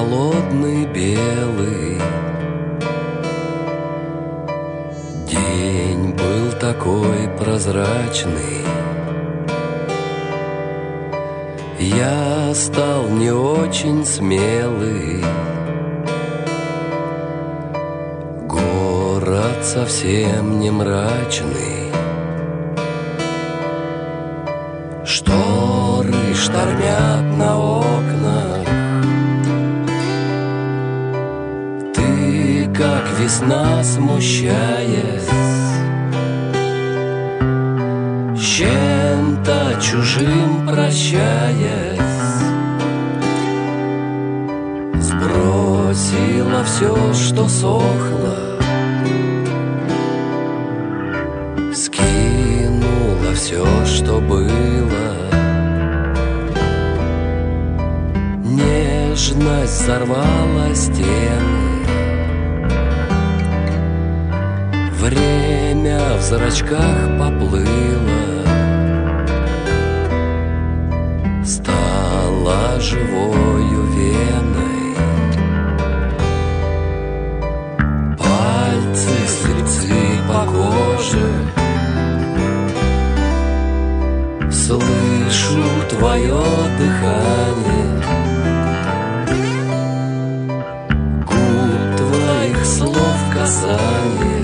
холодный белый. День был такой прозрачный. Я стал не очень смелый. Город совсем не мрачный. Шторы штормят на окнах. Ты, как весна, смущаясь, с чем-то чужим прощаясь, сбросила все, что сохло, скинула все, что было. Нежность взорвала стены. Время в зрачках поплыло, стало живою веной. Пальцы, слепцы по коже. Слышу твое дыхание. Губ твоих слов касание.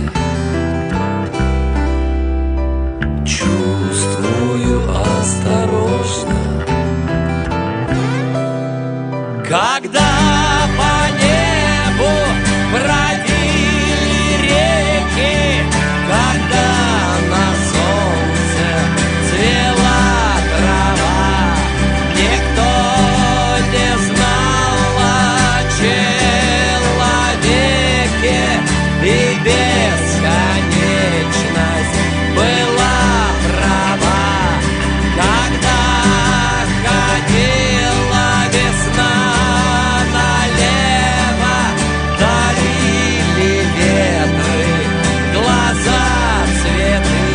Чувствую осторожно. Когда по небу бродили реки, когда на солнце цвела трава, никто не знал о человеке, и бесконечность была права. Когда ходила весна налево, дарили ветры глаза цветы.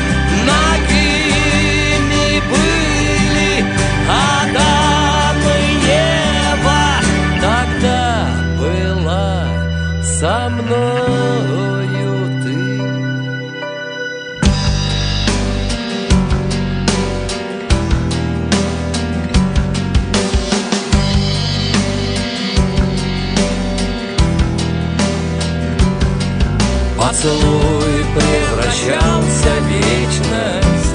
Нагими были Адам и Ева. Тогда была со мною ты. Поцелуй превращался в вечность.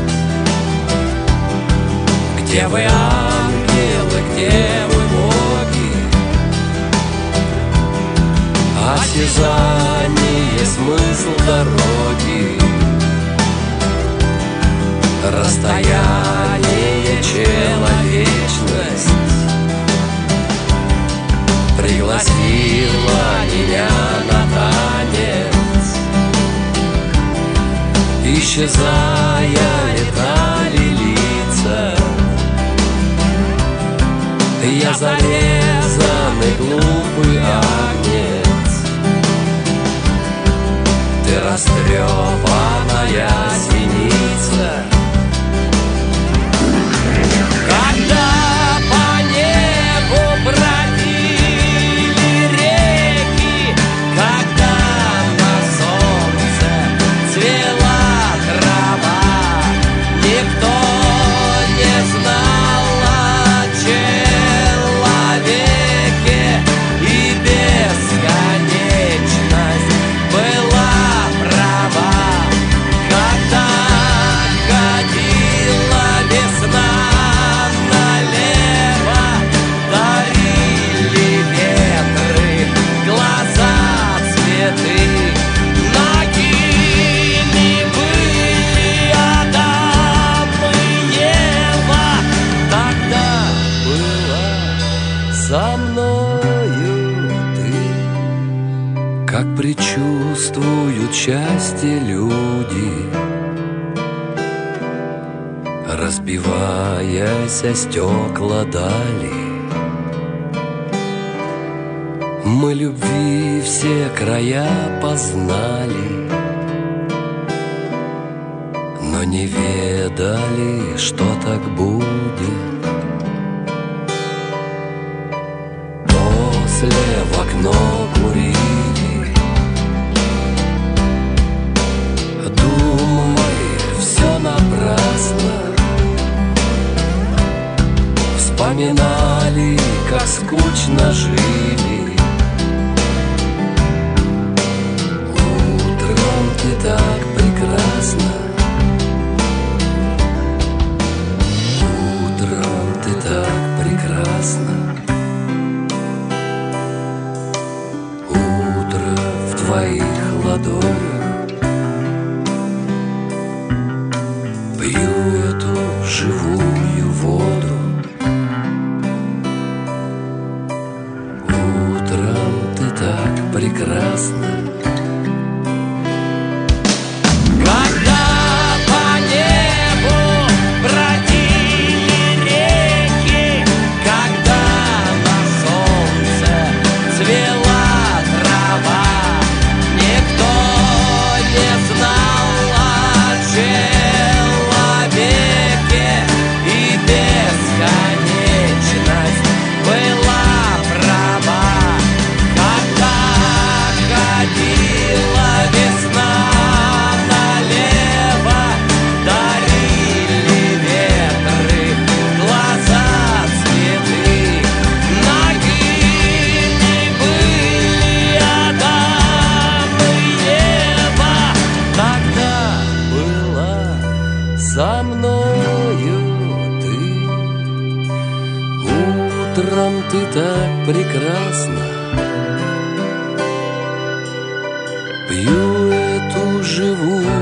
Где вы, ангелы, где вы, боги? Осязание, смысл дороги. Расстояние, человечность пригласила меня на танец. Исчезая, летали лица. Я зарезанный глупый агнец. Ты растрепанная синица. Когда по небу бродили реки, когда на солнце цвела трава, никто не знал о человеке, и бесконечность была права. Когда ходила весна налево, дарили ветры глаза цветы. Нагими были Адам и Ева. Тогда была со мною ты. Как предчувствуют счастье люди, разбиваясь о стекла дали. Мы любви все края познали, но не ведали, что так будет. если в окно курили. Думали, все напрасно. Вспоминали, как скучно жили. Утром ты так прекрасна. Утром ты так прекрасна. Утро в твоих ладонях. Пью эту живую воду. Утром ты так прекрасна. Когда по небу бродили реки, когда на солнце цвела трава, никто не знал о человеке, и бесконечность была права. Когда ходила весна налево, дарили ветры глаза цветы. Нагими были Адам и Ева, тогда была со мною ты. Утром ты так прекрасна. Пью эту живую